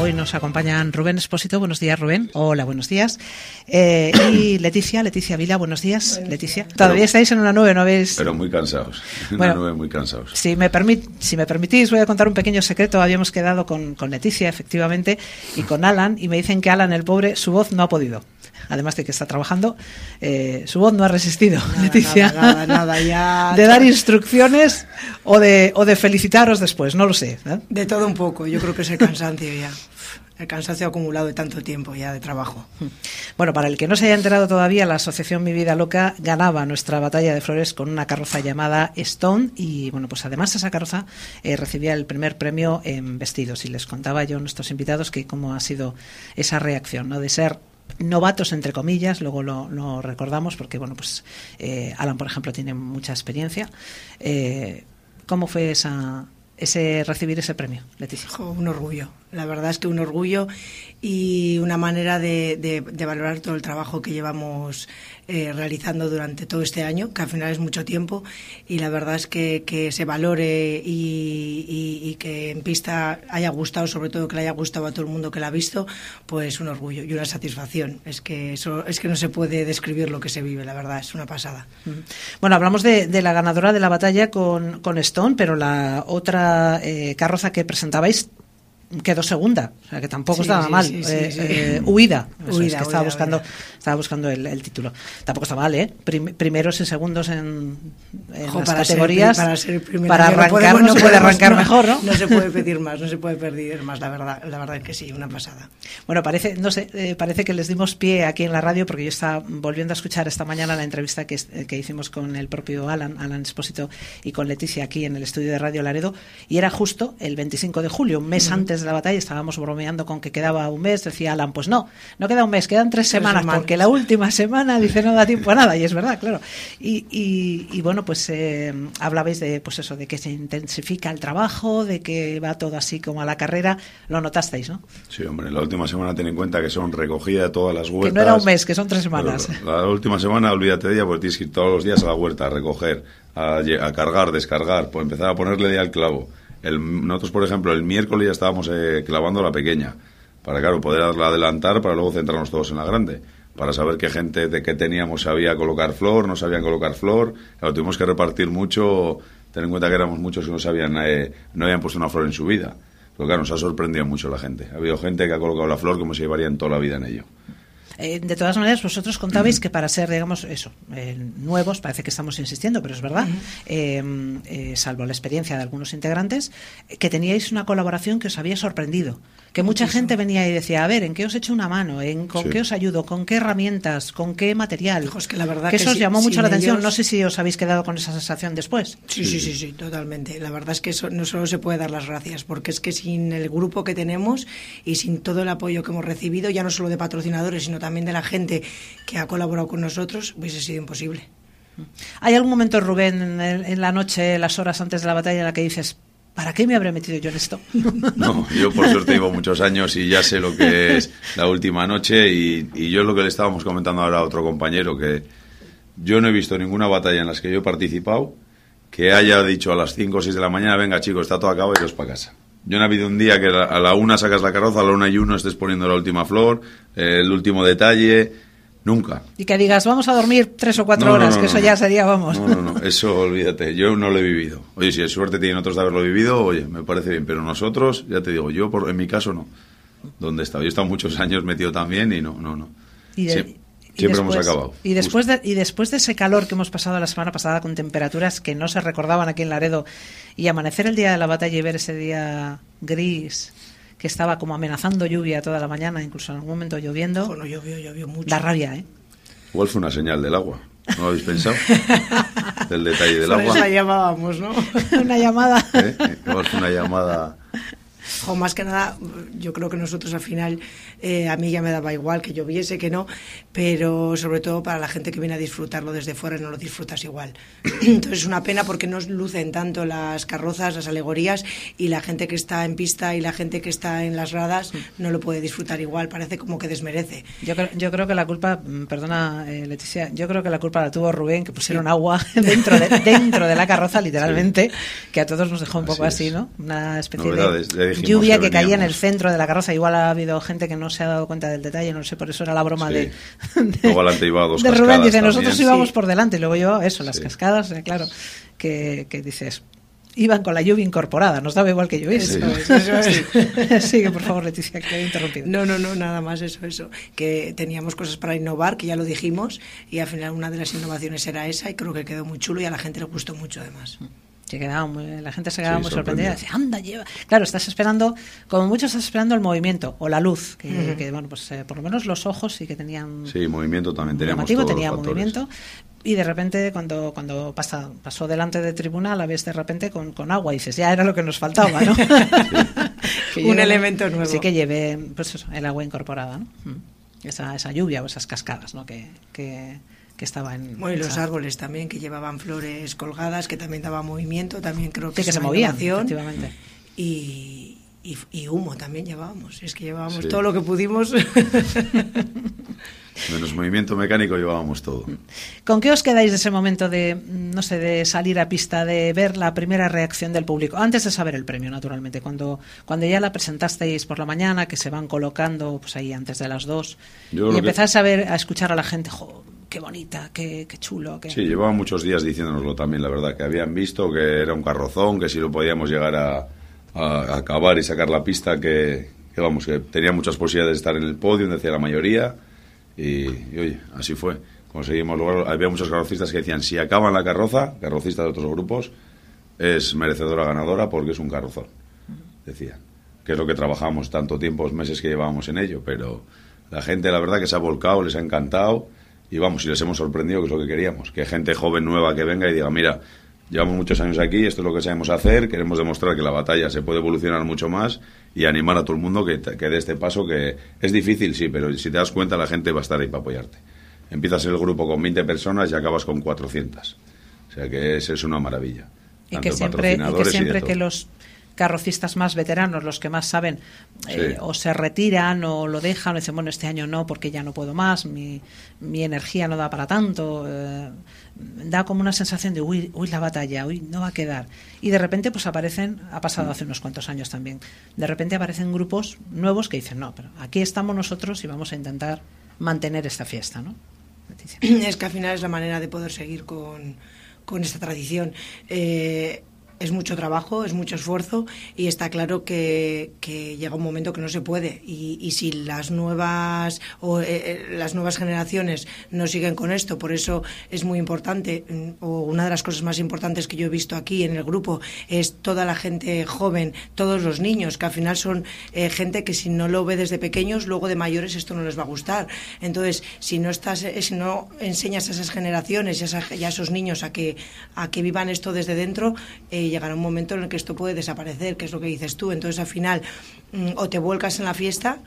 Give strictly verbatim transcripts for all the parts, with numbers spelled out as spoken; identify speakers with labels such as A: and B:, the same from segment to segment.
A: Hoy nos acompañan Rubén Expósito. Buenos días, Rubén. Hola, buenos días. Eh, y Leticia, Leticia Vila. Buenos días, Leticia. Todavía pero, estáis en una nube, ¿no veis?
B: Pero muy cansados. En
A: bueno,
B: una nube muy cansados.
A: Si me, permit, si me permitís, voy a contar un pequeño secreto. Habíamos quedado con, con Leticia, efectivamente, y con Alan, y me dicen que Alan, el pobre, su voz no ha podido. Además de que está trabajando, eh, su voz no ha resistido, nada, Leticia,
C: nada, nada, nada, ya...
A: de dar instrucciones o de, o de felicitaros después, no lo sé, ¿eh?
C: De todo un poco, yo creo que es el cansancio ya, el cansancio acumulado de tanto tiempo ya de trabajo.
A: Bueno, para el que no se haya enterado todavía, la asociación Mi Vida Loca ganaba nuestra batalla de flores con una carroza llamada Stone y, bueno, pues además esa carroza eh, recibía el primer premio en vestidos y les contaba yo a nuestros invitados que cómo ha sido esa reacción, ¿no? De ser novatos entre comillas, luego lo, lo recordamos porque bueno pues eh, Alan por ejemplo tiene mucha experiencia. Eh, ¿cómo fue esa ese recibir ese premio, Leticia?
C: Oh, un orgullo, la verdad es que un orgullo y una manera de, de, de valorar todo el trabajo que llevamos eh, realizando durante todo este año, que al final es mucho tiempo, y la verdad es que, que se valore y, y, y que en pista haya gustado, sobre todo que le haya gustado a todo el mundo que la ha visto, pues un orgullo y una satisfacción. Es que eso es que no se puede describir lo que se vive, la verdad, es una pasada.
A: Bueno, hablamos de, de la ganadora de la batalla con, con Stone, pero la otra eh, carroza que presentabais quedó segunda, o sea que tampoco
C: sí,
A: estaba
C: sí,
A: mal.
C: Sí, sí,
A: eh,
C: sí.
A: Eh, huida, eso
C: huida,
A: es que estaba
C: huida,
A: buscando,
C: huida.
A: estaba buscando el, el título. Tampoco está mal, ¿eh? Prim, primeros y segundos en, en
C: Jo,
A: las
C: para
A: categorías.
C: Ser, para ser primero,
A: para arrancar no,
C: podemos,
A: no,
C: no
A: se puede
C: podemos,
A: arrancar
C: no,
A: mejor, ¿no?
C: No se puede pedir más, no se puede pedir más, la verdad, la verdad es que sí, una pasada.
A: Bueno, parece, no sé, eh, parece que les dimos pie aquí en la radio porque yo estaba volviendo a escuchar esta mañana la entrevista que, que hicimos con el propio Alan, Alan Expósito y con Leticia aquí en el estudio de Radio Laredo y era justo el veinticinco de julio, un mes uh-huh. antes de la batalla, estábamos bromeando con que quedaba un mes, decía Alan, pues no, no queda un mes, quedan tres, tres semanas, semanas, porque la última semana dice no da tiempo a nada, y es verdad, claro. Y, y, y bueno, pues eh, hablabais de pues eso, de que se intensifica el trabajo, de que va todo así como a la carrera, lo notasteis, ¿no?
B: Sí, hombre, la última semana ten en cuenta que son recogida de todas las huertas.
A: Que no era un mes, que son tres semanas.
B: Pero la última semana, olvídate de ella, porque tienes que ir todos los días a la huerta a recoger, a, a cargar, descargar, pues empezar a ponerle ya el clavo. El, nosotros, por ejemplo, el miércoles ya estábamos eh, clavando la pequeña, para, claro, poder adelantar, para luego centrarnos todos en la grande, para saber qué gente de que teníamos sabía colocar flor, no sabían colocar flor. Claro, tuvimos que repartir mucho, ten en cuenta que éramos muchos que no sabían, eh, no habían puesto una flor en su vida. Pero claro, nos ha sorprendido mucho la gente. Ha habido gente que ha colocado la flor como si llevarían toda la vida en ello.
A: Eh, de todas maneras, vosotros contabais que para ser, digamos, eso, eh, nuevos, parece que estamos insistiendo, pero es verdad, uh-huh. eh, eh, salvo la experiencia de algunos integrantes, eh, que teníais una colaboración que os había sorprendido. Que mucha Muchísimo. gente venía y decía, a ver, ¿en qué os echo una mano? ¿En con sí. qué os ayudo? ¿Con qué herramientas? ¿Con qué material?
C: Hijos, que la verdad
A: que
C: que
A: eso os
C: sí,
A: llamó mucho la
C: ellos...
A: atención. No sé si os habéis quedado con esa sensación después.
C: Sí, sí, sí, sí, totalmente. La verdad es que eso no solo se puede dar las gracias, porque es que sin el grupo que tenemos y sin todo el apoyo que hemos recibido, ya no solo de patrocinadores, sino también de la gente que ha colaborado con nosotros, hubiese sido imposible.
A: ¿Hay algún momento, Rubén, en, en la noche, las horas antes de la batalla, en la que dices, ¿para qué me habré metido yo en esto?
B: No, yo por suerte llevo muchos años y ya sé lo que es la última noche y, y yo es lo que le estábamos comentando ahora a otro compañero, que yo no he visto ninguna batalla en las que yo he participado que haya dicho a las cinco o seis de la mañana, venga chicos, está todo acabado y iros para casa. Yo no ha habido un día que a la una sacas la carroza, a la una y uno estés poniendo la última flor, eh, el último detalle, nunca.
A: Y que digas, vamos a dormir tres o cuatro no, horas, no, no, que eso no, ya sería, vamos.
B: No, no, no, eso olvídate, yo no lo he vivido. Oye, si es suerte tienen otros de haberlo vivido, oye, me parece bien, pero nosotros, ya te digo, yo por, en mi caso no. ¿Dónde he estado? Yo he estado muchos años metido también y no, no, no.
A: Y de,
B: Sie-
A: y
B: siempre
A: después,
B: hemos acabado.
A: Y después, de, y después de ese calor que hemos pasado la semana pasada con temperaturas que no se recordaban aquí en Laredo y amanecer el día de la batalla y ver ese día gris que estaba como amenazando lluvia toda la mañana, incluso en algún momento lloviendo.
C: Bueno, llovió, llovió mucho.
A: Da rabia, ¿eh?
B: Igual fue una señal del agua, ¿no lo habéis pensado? Del detalle del
C: Por
B: agua.
C: eso la llamábamos, ¿no?
A: Una llamada.
B: ¿Eh? Igual fue una llamada...
C: O más que nada, yo creo que nosotros al final, eh, a mí ya me daba igual que lloviese, que no, pero sobre todo para la gente que viene a disfrutarlo desde fuera no lo disfrutas igual. Entonces es una pena porque no lucen tanto las carrozas, las alegorías, y la gente que está en pista y la gente que está en las gradas no lo puede disfrutar igual, parece como que desmerece.
A: Yo creo, yo creo que la culpa, perdona eh, Leticia, yo creo que la culpa la tuvo Rubén, que pusieron sí. agua dentro de, dentro de la carroza, literalmente, sí. que a todos nos dejó un poco así, así ¿no? Una especie
B: Novedades.
A: de,
B: dijimos,
A: lluvia que, que caía en el centro de la carroza. Igual ha habido gente que no se ha dado cuenta del detalle, no sé, por eso era la broma sí. de, de...
B: Luego adelante iba dos
A: de Rubén, dice,
B: también.
A: nosotros íbamos sí. por delante, y luego yo, eso, las
B: sí.
A: cascadas, eh, claro, que, que dices... Iban con la lluvia incorporada, nos daba igual que lloviese.
B: Sí.
A: Eso, eso, sí. Sigue, por favor, Leticia, que te he interrumpido.
C: No, no, no, nada más eso, eso. Que teníamos cosas para innovar, que ya lo dijimos, y al final una de las innovaciones era esa, y creo que quedó muy chulo y a la gente le gustó mucho, además.
A: Se quedaba muy, la gente se quedaba
B: sí,
A: muy sorprendida. Decía, anda, lleva. Claro, estás esperando, como mucho estás esperando el movimiento o la luz, que, uh-huh. que bueno, pues eh, por lo menos los ojos sí que tenían.
B: Sí, movimiento también teníamos.
A: Llamativo, tenía movimiento. Y de repente, cuando cuando pasa, pasó delante de tribuna, la ves de repente con, con agua y dices, ya era lo que nos faltaba, ¿no?
C: Sí. Un lleve, elemento nuevo.
A: Sí, que lleve pues eso, el agua incorporada, ¿no? Esa, esa lluvia o esas cascadas, ¿no? Que. que que estaba en...
C: Bueno, y los árboles también, que llevaban flores colgadas, que también daba movimiento, también creo que,
A: sí, que se movían, efectivamente.
C: Y, y, y humo también llevábamos, es que llevábamos sí. todo lo que pudimos.
B: Menos movimiento mecánico llevábamos todo.
A: ¿Con qué os quedáis de ese momento de, no sé, de salir a pista, de ver la primera reacción del público? Antes de saber el premio, naturalmente, cuando, cuando ya la presentasteis por la mañana, que se van colocando pues ahí antes de las dos, Yo y empezáis que... a ver, a escuchar a la gente, jo, qué bonita, qué, qué chulo. Qué...
B: Sí, llevaban muchos días diciéndonoslo también, la verdad, que habían visto que era un carrozón, que si lo podíamos llegar a, a, a acabar y sacar la pista, que, que vamos, que tenía muchas posibilidades de estar en el podio, decía la mayoría, y, y oye, así fue. Conseguimos lograrlo. Había muchos carrocistas que decían, si acaban la carroza, carrocistas de otros grupos, es merecedora ganadora porque es un carrozón, decían. Que es lo que trabajamos tanto tiempo, meses que llevábamos en ello, pero la gente, la verdad, que se ha volcado, les ha encantado. Y vamos, y les hemos sorprendido, que es lo que queríamos. Que gente joven, nueva, que venga y diga, mira, llevamos muchos años aquí, esto es lo que sabemos hacer, queremos demostrar que la batalla se puede evolucionar mucho más y animar a todo el mundo que, que dé este paso, que es difícil, sí, pero si te das cuenta la gente va a estar ahí para apoyarte. Empiezas el grupo con veinte personas y acabas con cuatrocientas. O sea que es, es una maravilla.
A: Y que siempre, y que, siempre y que los carrocistas más veteranos, los que más saben, eh, sí. o se retiran o lo dejan o dicen, bueno, este año no porque ya no puedo más, mi, mi energía no da para tanto, eh, da como una sensación de uy, uy, la batalla, uy, no va a quedar. Y de repente pues aparecen, ha pasado hace unos cuantos años también, de repente aparecen grupos nuevos que dicen, no, pero aquí estamos nosotros y vamos a intentar mantener esta fiesta, ¿no? Leticia.
C: Es que al final es la manera de poder seguir con, con esta tradición. Eh, Es mucho trabajo, es mucho esfuerzo y está claro que, que llega un momento que no se puede y, y si las nuevas o eh, las nuevas generaciones no siguen con esto, por eso es muy importante, o una de las cosas más importantes que yo he visto aquí en el grupo es toda la gente joven, todos los niños, que al final son eh, gente que si no lo ve desde pequeños, luego de mayores esto no les va a gustar. Entonces, si no estás, eh, si no enseñas a esas generaciones y a, esa, y a esos niños a que a que vivan esto desde dentro, eh, llegará un momento en el que esto puede desaparecer, que es lo que dices tú. Entonces al final mmm, o te vuelcas en la fiesta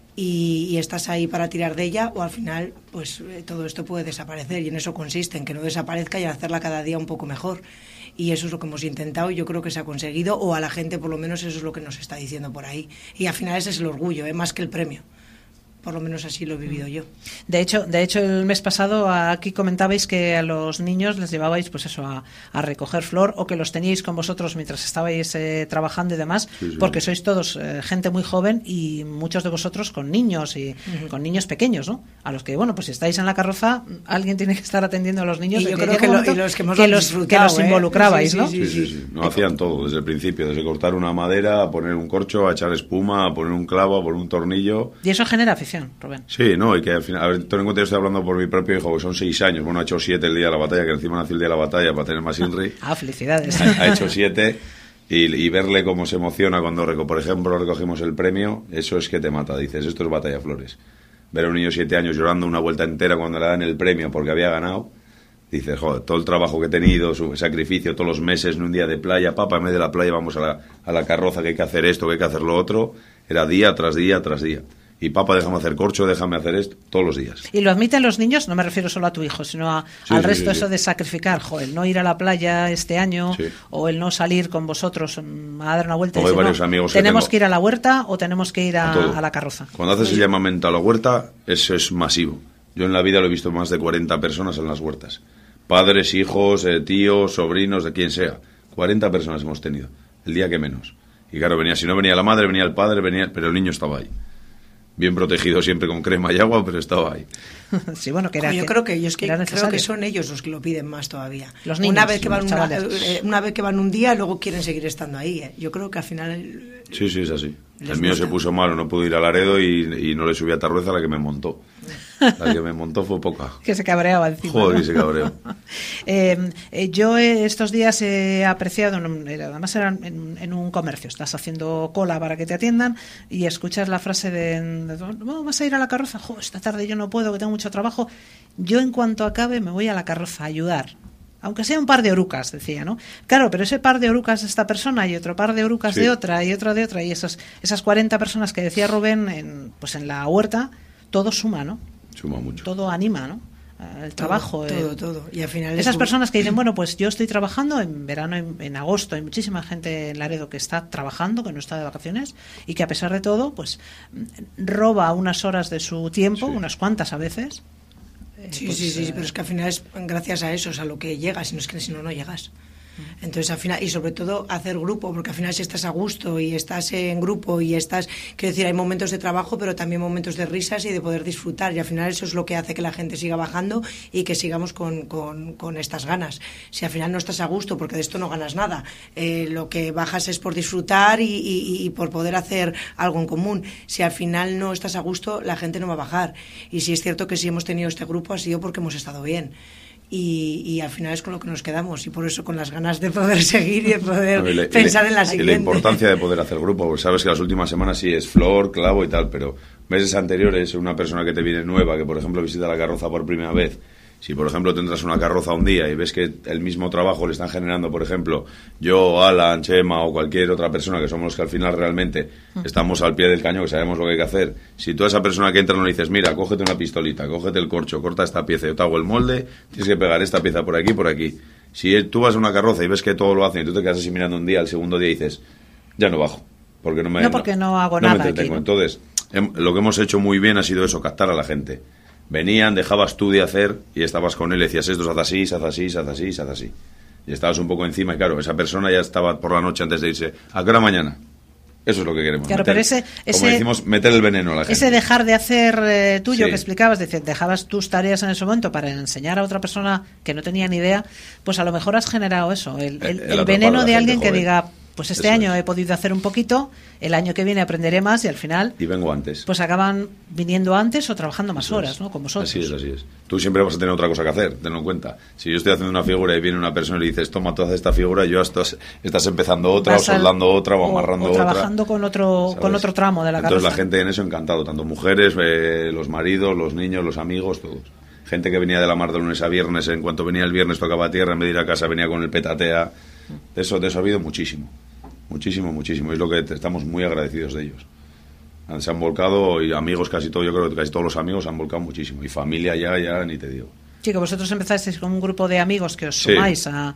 C: y, y estás ahí para tirar de ella, o al final pues eh, todo esto puede desaparecer, y en eso consiste, en que no desaparezca y en hacerla cada día un poco mejor. Y eso es lo que hemos intentado y yo creo que se ha conseguido, o a la gente por lo menos eso es lo que nos está diciendo por ahí. Y al final ese es el orgullo, ¿eh? Más que el premio. Por lo menos así lo he vivido yo.
A: De hecho, de hecho el mes pasado aquí comentabais que a los niños les llevabais pues eso a, a recoger flor, o que los teníais con vosotros mientras estabais eh, trabajando y demás, sí, sí. Porque sois todos eh, gente muy joven y muchos de vosotros con niños y uh-huh. con niños pequeños, ¿no? A los que, bueno, pues si estáis en la carroza, alguien tiene que estar atendiendo a los niños.
C: Y yo
A: que
C: creo que, lo, y los que, hemos
A: que, los, que los involucrabais,
C: ¿eh?
A: ¿no?
B: Sí, sí, sí, sí. No, hacían todo desde el principio, desde cortar una madera, a poner un corcho, a echar espuma, a poner un clavo, a poner un tornillo.
A: Y eso genera afición, Rubén.
B: Sí. No, y que al final, a ver, ten en cuenta que estoy hablando por mi propio hijo, que son seis años, bueno, ha hecho siete el día de la batalla, que encima nació el día de la batalla para tener más INRI.
A: Ah, felicidades.
B: Ha, ha hecho siete, y, y verle cómo se emociona cuando, por ejemplo, recogimos el premio, eso es que te mata, dices, esto es Batalla Flores. Ver a un niño de siete años llorando una vuelta entera cuando le dan el premio porque había ganado, dices, joder, todo el trabajo que he tenido, su sacrificio, todos los meses, en un día de playa, papá, en vez de la playa vamos a la, a la carroza, que hay que hacer esto, que hay que hacer lo otro, era día tras día tras día. Y papá, déjame hacer corcho, déjame hacer esto, todos los días.
A: Y lo admiten los niños, no me refiero solo a tu hijo, sino a,
B: sí,
A: al
B: sí,
A: resto,
B: sí,
A: eso
B: sí.
A: de sacrificar, jo, el no ir a la playa este año,
B: sí.
A: o el no salir con vosotros a dar una vuelta.
B: Hay
A: Decir,
B: varios
A: no,
B: amigos que
A: tenemos
B: tengo.
A: que ir a la huerta o tenemos que ir a,
B: a,
A: a la carroza.
B: Cuando haces el llamamiento a la huerta, eso es masivo. Yo en la vida lo he visto más de cuarenta personas en las huertas. Padres, hijos, eh, tíos, sobrinos, de quien sea. cuarenta personas hemos tenido, el día que menos. Y claro, venía, si no venía la madre, venía el padre, venía, pero el niño estaba ahí. Bien protegido siempre con crema y agua, pero estaba ahí.
A: Sí, bueno, que era,
C: Oye, yo
A: que,
C: creo que ellos que,
A: que
C: creo que son ellos los que lo piden más todavía.
A: Los niños,
C: una vez que van
A: los
C: una,
A: chavales.
C: eh, una vez que van un día, luego quieren seguir estando ahí. ¿eh? Yo creo que al final.
B: Sí, sí, es así. El mío
C: gusta.
B: se puso malo, no pudo ir a Laredo y, y no le subí a Tarrueza, la que me montó. La que me montó fue poca.
A: Que se cabreaba encima.
B: Joder,
A: ¿no?
B: que se cabreó.
A: eh, eh, yo eh, estos días he apreciado, además era en, en un comercio, estás haciendo cola para que te atiendan y escuchas la frase de, de oh, ¿vas a ir a la carroza? Jo, esta tarde yo no puedo, que tengo mucho trabajo. Yo en cuanto acabe me voy a la carroza a ayudar. Aunque sea un par de orucas, decía, ¿no? Claro, pero ese par de orucas de esta persona y otro par de orucas sí. de otra y otra de otra y esas, esas cuarenta personas que decía Rubén, en, pues en la huerta, todo suma, ¿no?
B: Suma mucho.
A: Todo anima, ¿no? El trabajo.
C: Todo,
A: el...
C: todo, todo. Y al final
A: esas
C: es...
A: personas que dicen, bueno, pues yo estoy trabajando en verano, en, en agosto, hay muchísima gente en Laredo que está trabajando, que no está de vacaciones y que a pesar de todo, pues roba unas horas de su tiempo, sí. unas cuantas a veces.
C: Sí,
A: pues,
C: sí, sí,
A: eh...
C: pero es que al final es gracias a eso, es a lo que llegas, si no es que si no, no llegas. Entonces al final, y sobre todo hacer grupo, porque al final si estás a gusto y estás en grupo y estás, quiero decir, hay momentos de trabajo pero también momentos de risas y de poder disfrutar, y al final eso es lo que hace que la gente siga bajando y que sigamos con, con, con estas ganas. Si al final no estás a gusto, porque de esto no ganas nada, eh, lo que bajas es por disfrutar y, y, y por poder hacer algo en común. Si al final no estás a gusto, la gente no va a bajar, y si es cierto que si hemos tenido este grupo ha sido porque hemos estado bien. Y, y al final es con lo que nos quedamos, y por eso con las ganas de poder seguir y de poder no, y le, pensar y le, en la siguiente.
B: Y la importancia de poder hacer grupo, pues sabes que las últimas semanas sí es flor, clavo y tal, pero meses anteriores una persona que te viene nueva, que por ejemplo visita la carroza por primera vez, si por ejemplo tendrás una carroza un día y ves que el mismo trabajo le están generando, por ejemplo, yo, Alan, Chema o cualquier otra persona, que somos los que al final realmente estamos al pie del cañón, que sabemos lo que hay que hacer, si tú a esa persona que entra no le dices, mira, cógete una pistolita, cógete el corcho, corta esta pieza, yo te hago el molde, tienes que pegar esta pieza por aquí, por aquí. Si tú vas a una carroza y ves que todo lo hacen y tú te quedas así mirando un día, al segundo día dices, ya no bajo, porque no me...
A: No, porque no, no hago
B: no
A: nada
B: me entretengo.
A: Aquí, ¿no?
B: Entonces, hem, lo que hemos hecho muy bien ha sido eso, captar a la gente. Venían, dejabas tú de hacer y estabas con él y decías, esto se hace así, se hace así, se hace así, se hace así. Y estabas un poco encima y claro, esa persona ya estaba por la noche antes de irse. ¿A qué hora mañana? Eso es lo que queremos.
A: Claro,
B: meter,
A: pero ese, ese,
B: como decimos, meter el veneno a la gente.
A: Ese dejar de hacer eh, tuyo
B: sí.
A: que explicabas, decir, dejabas tus tareas en ese momento para enseñar a otra persona que no tenía ni idea, pues a lo mejor has generado eso, el, el, el, el veneno de alguien gente, que diga, pues este eso año es. he podido hacer un poquito, el año que viene aprenderé más y al final...
B: Y vengo antes.
A: Pues acaban viniendo antes o trabajando más eso horas, es. ¿no? Como vosotros.
B: Así es, así es. Tú siempre vas a tener otra cosa que hacer, tenlo en cuenta. Si yo estoy haciendo una figura y viene una persona y le dices, toma, tú haces esta figura, yo estás, estás empezando otra, vas o soldando al, otra, o amarrando
A: o, o
B: otra.
A: trabajando con otro, ¿sabes? Con otro tramo de la
B: Entonces
A: carroza.
B: La gente en eso encantado, tanto mujeres, eh, los maridos, los niños, los amigos, todos. Gente que venía de la mar de lunes a viernes, en cuanto venía el viernes tocaba tierra, en vez de ir a casa venía con el petatea. De eso, de eso ha habido muchísimo. Muchísimo, muchísimo. Es lo que estamos muy agradecidos de ellos. Se han volcado, y amigos casi todos, yo creo que casi todos los amigos se han volcado muchísimo. Y familia ya, ya ni te digo.
A: Sí, que vosotros empezasteis con un grupo de amigos que os sumáis sí. a...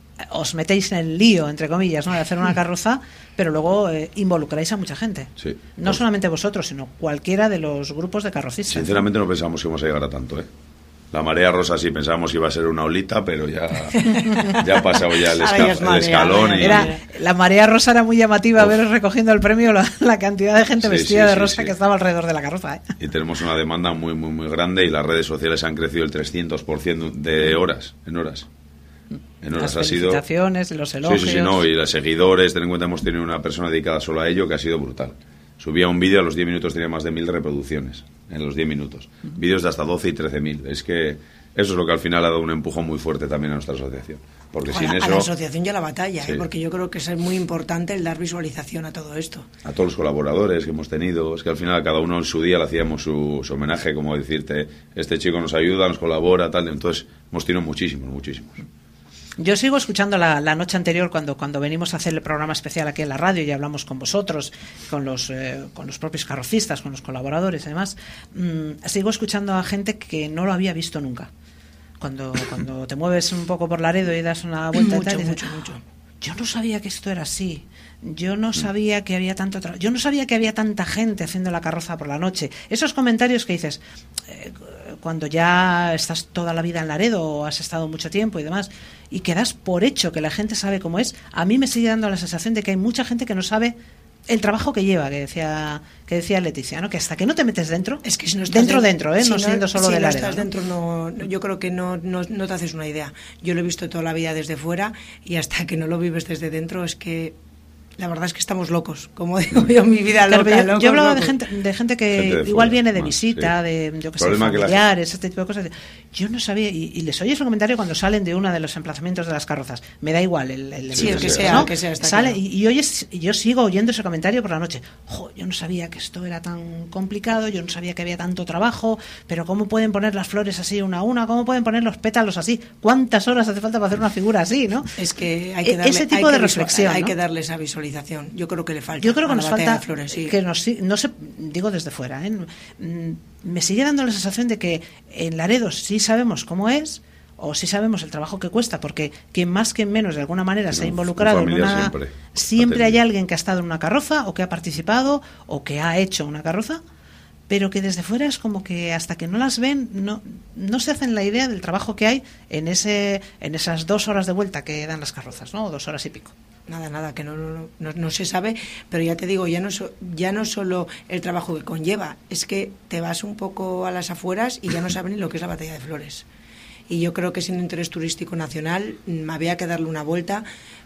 A: os metéis en el lío, entre comillas, ¿no? De hacer una carroza, pero luego eh, involucráis a mucha gente.
B: Sí.
A: No pues, solamente vosotros, sino cualquiera de los grupos de carrocistas.
B: Sinceramente no pensamos que íbamos a llegar a tanto, ¿eh? La marea rosa sí pensábamos que iba a ser una olita, pero ya, ya ha pasado ya el, esca el marea, escalón. Y...
A: Era, la marea rosa era muy llamativa, ver recogiendo el premio la, la cantidad de gente sí, vestida sí, de rosa sí, sí. que estaba alrededor de la carroza. ¿eh?
B: Y tenemos una demanda muy, muy, muy grande y las redes sociales han crecido el trescientos por ciento de horas, en horas. En horas
A: las
B: ha sido...
A: felicitaciones, los elogios...
B: Sí, sí, sí, no, y los seguidores, ten en cuenta, hemos tenido una persona dedicada solo a ello que ha sido brutal. Subía un vídeo, a los diez minutos tenía más de mil reproducciones, en los diez minutos. Uh-huh. Vídeos de hasta doce y trece mil. Es que eso es lo que al final ha dado un empujón muy fuerte también a nuestra asociación. Porque
C: a,
B: sin
C: la,
B: eso...
C: a la asociación y a la batalla,
B: sí.
C: ¿eh? Porque yo creo que es muy importante el dar visualización a todo esto.
B: A todos los colaboradores que hemos tenido, es que al final cada uno en su día le hacíamos su, su homenaje, como decirte, este chico nos ayuda, nos colabora, tal. Entonces hemos tenido muchísimos, muchísimos.
A: Yo sigo escuchando la, la noche anterior cuando, cuando venimos a hacer el programa especial aquí en la radio y hablamos con vosotros, con los, eh, con los propios carrocistas, con los colaboradores y demás. Mmm, sigo escuchando a gente que no lo había visto nunca. Cuando, cuando te mueves un poco por Laredo y das una vuelta
C: mucho,
A: y tal, y
C: mucho,
A: dices,
C: mucho.
A: Yo no sabía que esto era así. Yo no sabía que había tanto tra- yo no sabía que había tanta gente haciendo la carroza por la noche. Esos comentarios que dices eh, cuando ya estás toda la vida en Laredo o has estado mucho tiempo y demás, y que das por hecho que la gente sabe cómo es, a mí me sigue dando la sensación de que hay mucha gente que no sabe el trabajo que lleva, que decía que decía Leticia, ¿no? Que hasta que no te metes dentro,
C: es que si no estás
A: dentro
C: de,
A: dentro, ¿eh?
C: Si
A: no,
C: no
A: siendo solo
C: si
A: de
C: no
A: Laredo,
C: estás
A: ¿no?
C: dentro, no, yo creo que no, no, no te haces una idea. Yo lo he visto toda la vida desde fuera y hasta que no lo vives desde dentro es que la verdad es que estamos locos, como digo yo, mi vida loca.
A: Claro, yo,
C: locos,
A: yo hablaba
C: locos.
A: de gente, de gente que
B: Gente de
A: igual
B: fuera,
A: viene de
B: más,
A: visita,
B: sí.
A: de yo que sé,
B: Problema que la
A: familiares, este tipo de cosas. Yo no sabía, y, y les oyes un comentario cuando salen de uno de los emplazamientos de las carrozas. Me da igual el, el
C: Sí, el que sea,
A: ¿no?
C: el que sea, está
A: Sale
C: claro.
A: y, y oyes, y yo sigo oyendo ese comentario por la noche. Jo, yo no sabía que esto era tan complicado, yo no sabía que había tanto trabajo, pero cómo pueden poner las flores así una a una, cómo pueden poner los pétalos así, cuántas horas hace falta para hacer una figura así, ¿no?
C: Es que hay que darle,
A: ese tipo
C: hay
A: de
C: que
A: reflexión,
C: hay
A: ¿no?
C: que darle esa visualización. Yo creo que le falta.
A: Yo creo que
C: a la
A: nos
C: batalla
A: falta
C: de flores, sí.
A: que nos, no sé, digo desde fuera, ¿eh? Me sigue dando la sensación de que en Laredo sí sabemos cómo es, o sí sabemos el trabajo que cuesta, porque quien más que menos de alguna manera se ha involucrado en una,
B: siempre,
A: siempre hay alguien que ha estado en una carroza o que ha participado o que ha hecho una carroza, pero que desde fuera es como que hasta que no las ven no no se hacen la idea del trabajo que hay en ese en esas dos horas de vuelta que dan las carrozas, ¿no? O dos horas y pico.
C: Nada, nada, que no, no, no, no se sabe, pero ya te digo, ya no, so, ya no solo el trabajo que conlleva, es que te vas un poco a las afueras y ya no saben ni lo que es la batalla de flores. Y yo creo que siendo interés turístico nacional había que darle una vuelta,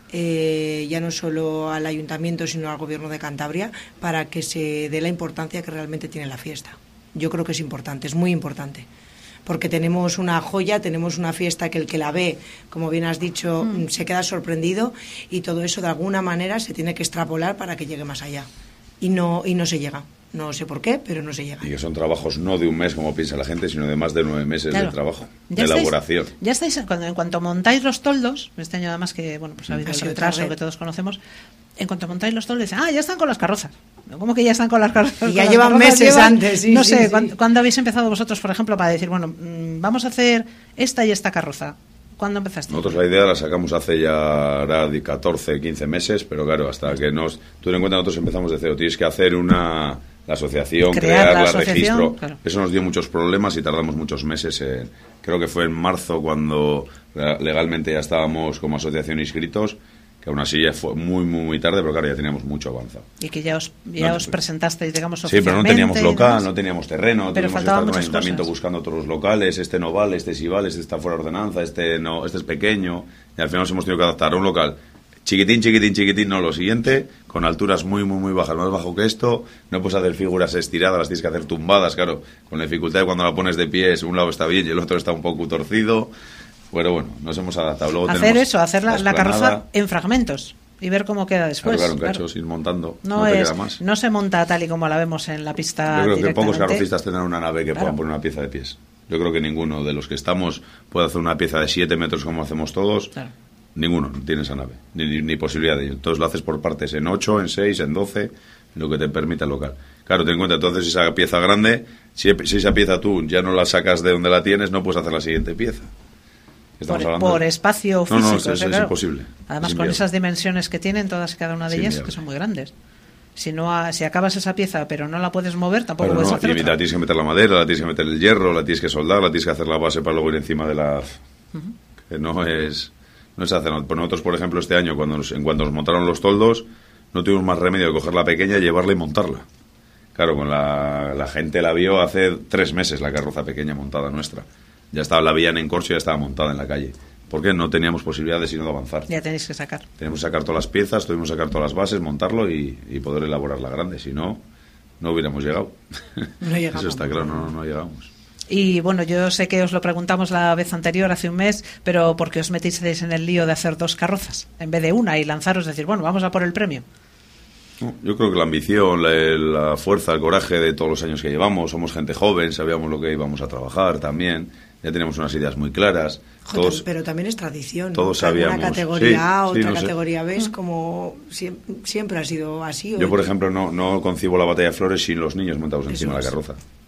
C: eh, ya no solo al ayuntamiento, sino al gobierno de Cantabria, para que se dé la importancia que realmente tiene la fiesta. Yo creo que es importante, es muy importante. Porque tenemos una joya, tenemos una fiesta que el que la ve, como bien has dicho, mm. se queda sorprendido y todo eso de alguna manera se tiene que extrapolar para que llegue más allá. Y no, y no se llega. No sé por qué, pero no se llega.
B: Y que son trabajos no de un mes, como piensa la gente, sino de más de nueve meses claro. de trabajo, de
A: estáis,
B: elaboración.
A: Ya estáis, cuando, en cuanto montáis los toldos, este año además que bueno pues ha habido el retraso que todos conocemos, en cuanto montáis los toldos, dicen, ah, ya están con las carrozas. ¿Cómo que ya están con las carrozas?
C: Y ya llevan meses
A: llevan,
C: antes. Sí,
A: no
C: sí,
A: sé,
C: sí.
A: ¿cuándo, ¿cuándo habéis empezado vosotros, por ejemplo, para decir, bueno, mmm, vamos a hacer esta y esta carroza? ¿Cuándo empezaste?
B: Nosotros la idea la sacamos hace ya de catorce, quince meses, pero claro, hasta que nos... Tú ten en cuenta, nosotros empezamos de cero. Tienes que hacer una... La asociación,
A: crear
B: crearla,
A: la asociación,
B: registro.
A: Claro.
B: Eso nos dio muchos problemas y tardamos muchos meses. En, creo que fue en marzo cuando legalmente ya estábamos como asociación inscritos, que aún así ya fue muy, muy, muy tarde, pero claro, ya teníamos mucho avanzado.
A: Y que ya os, ya
B: no,
A: os presentasteis, digamos,
B: sí, pero no teníamos local, no teníamos terreno,
A: pero
B: teníamos que estar en un
A: muchas
B: ayuntamiento
A: cosas.
B: buscando otros locales, este no vale, este sí vale, este está fuera de ordenanza, este no, este es pequeño, y al final nos hemos tenido que adaptar a un local chiquitín, chiquitín, chiquitín, no, lo siguiente, con alturas muy, muy, muy bajas, más bajo que esto, no puedes hacer figuras estiradas, las tienes que hacer tumbadas, claro, con la dificultad de cuando la pones de pies, un lado está bien y el otro está un poco torcido, pero bueno, nos hemos adaptado. Luego
A: hacer eso, hacer la, la carroza en fragmentos y ver cómo queda después.
B: Claro, claro, en cachos, ir montando,
A: no,
B: no te
A: es,
B: queda más.
A: No se monta tal y como la vemos en la pista.
B: Yo creo que pocos carrocistas tendrán una nave que
A: claro.
B: puedan poner una pieza de pies. Yo creo que ninguno de los que estamos puede hacer una pieza de siete metros como hacemos todos. Claro. Ninguno tiene esa nave, ni, ni, ni posibilidad de ello. Entonces lo haces por partes, en ocho, en seis, en doce, lo que te permita el local. Claro, ten en cuenta, entonces esa pieza grande, si, si esa pieza tú ya no la sacas de donde la tienes, no puedes hacer la siguiente pieza.
A: Estamos por, por espacio físico.
B: No, no, es,
A: o sea,
B: es
A: claro,
B: imposible.
A: Además,
B: es
A: con esas dimensiones que tienen todas y cada una de ellas, inviable. Que son muy grandes. Si no, si acabas esa pieza pero no la puedes mover, tampoco
B: pero
A: puedes
B: no,
A: hacer
B: y
A: otra.
B: La tienes que meter la madera, la tienes que meter el hierro, la tienes que soldar, la tienes que hacer la base para luego ir encima de la... Uh-huh. Que no es... No se hace. Nosotros, por ejemplo, este año, cuando nos, en cuanto nos montaron los toldos, no tuvimos más remedio que coger la pequeña, llevarla y montarla. Claro, con la, la gente la vio hace tres meses, la carroza pequeña montada nuestra. Ya estaba, la veían en Corso y ya estaba montada en la calle. Porque no teníamos posibilidades sino de avanzar.
A: Ya tenéis que sacar.
B: Tenemos que sacar todas las piezas, tuvimos que sacar todas las bases, montarlo y, y poder elaborar la grande. Si no, no hubiéramos llegado.
C: No llegamos.
B: Eso está claro, no, no, no llegamos.
A: Y bueno, yo sé que os lo preguntamos la vez anterior, hace un mes, pero ¿por qué os metisteis en el lío de hacer dos carrozas en vez de una y lanzaros, decir, bueno, vamos a por el premio?
B: Yo creo que la ambición, la, la fuerza, el coraje de todos los años que llevamos, somos gente joven, sabíamos lo que íbamos a trabajar también, ya teníamos unas ideas muy claras.
C: Joder,
B: todos,
C: pero también es tradición.
B: Todos
C: ¿no?
B: sabíamos.
C: Una categoría A,
B: sí,
C: otra
B: sí, no
C: categoría
B: sé.
C: B, es como siempre, siempre ha sido así.
B: Yo, por ejemplo, no, no concibo la batalla de flores sin los niños montados encima de la carroza.